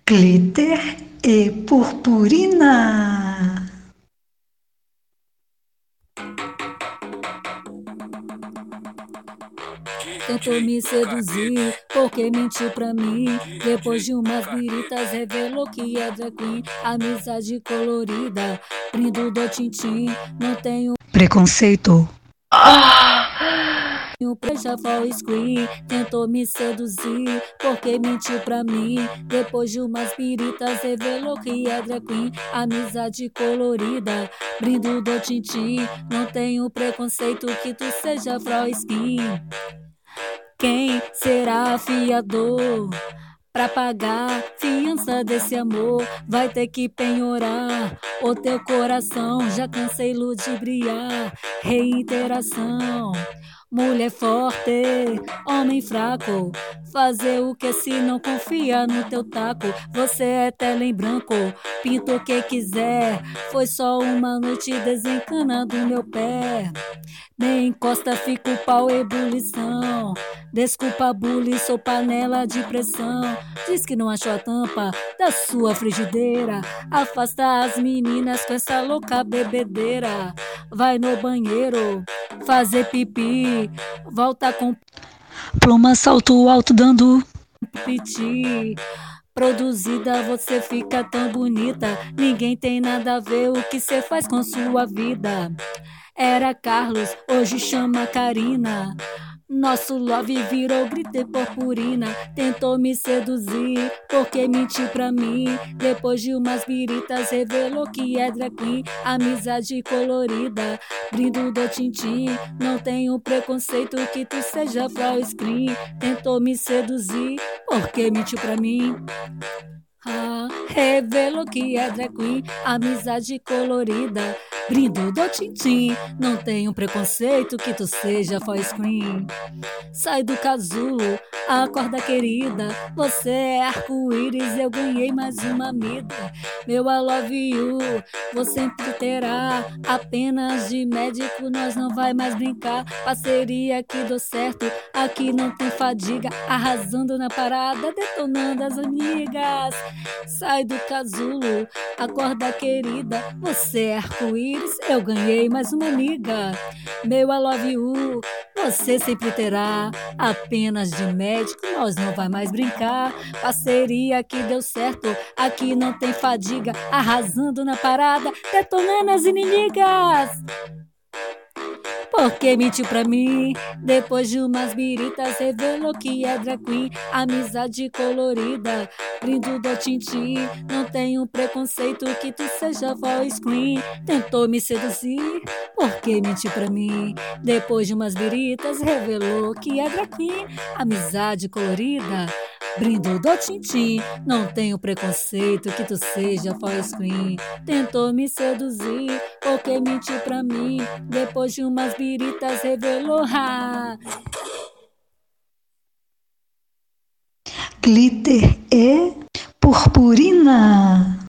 Glitter e purpurina. Tentou me seduzir, porque mentiu pra mim. Depois de umas biritas, revelou que é drag queen. Amizade colorida, brindo do tintim. Não tenho Preconceito. preja for screen. Tentou me seduzir, porque mentiu pra mim. Depois de umas biritas, revelou que é drag queen. Amizade colorida, brindo do tintim. Não tenho preconceito que tu seja for skin. Quem será fiador pra pagar fiança desse amor? Vai ter que penhorar o teu coração. Já cansei ludibriar, reiteração. Mulher forte, homem fraco. Fazer o que se não confia no teu taco? Você é tela em branco, pinta o que quiser. Foi só uma noite desencanando meu pé. Nem encosta, fica o pau em ebulição. Desculpa, bully, sou panela de pressão. Diz que não achou a tampa da sua frigideira. Afasta as meninas com essa louca bebedeira. Vai no banheiro fazer pipi, volta com Pluma salto alto dando. piti. Produzida, você fica tão bonita. Ninguém tem nada a ver o que cê faz com sua vida. Era Carlos, hoje chama Karina. Nosso love virou grito e purpurina. Tentou me seduzir, porque mentiu pra mim. Depois de umas biritas, revelou que é drag queen. Amizade colorida, brindo do tintim. Não tenho preconceito que tu seja flow screen. Tentou me seduzir, porque mentiu pra mim. Revelou que é drag queen. Amizade colorida, brindo do tintim. Não tenho preconceito que tu seja for screen. Sai do casulo, acorda querida. Você é arco-íris, eu ganhei mais uma amiga. Meu I love you, você sempre terá. Apenas de médico nós não vai mais brincar. Parceria que deu certo, aqui não tem fadiga. Arrasando na parada, detonando as amigas. Sai do casulo, acorda querida. Você é arco-íris, eu ganhei mais uma amiga. Meu I love you, você sempre terá. Apenas de médico nós não vai mais brincar. Parceria que deu certo, aqui não tem fadiga. Arrasando na parada, detonando as inimigas. Porque mentiu pra mim, depois de umas biritas, revelou que é drag queen. Amizade colorida, brindo do tintim. Não tenho preconceito que tu seja voice screen. Tentou me seduzir, porque mentiu pra mim. Depois de umas biritas, revelou que é drag queen. Amizade colorida, brindo do tintim. Não tenho preconceito que tu seja voice screen. Tentou me seduzir, porque mentiu pra mim. Depois de umas biritas, revelou. Glitter e purpurina.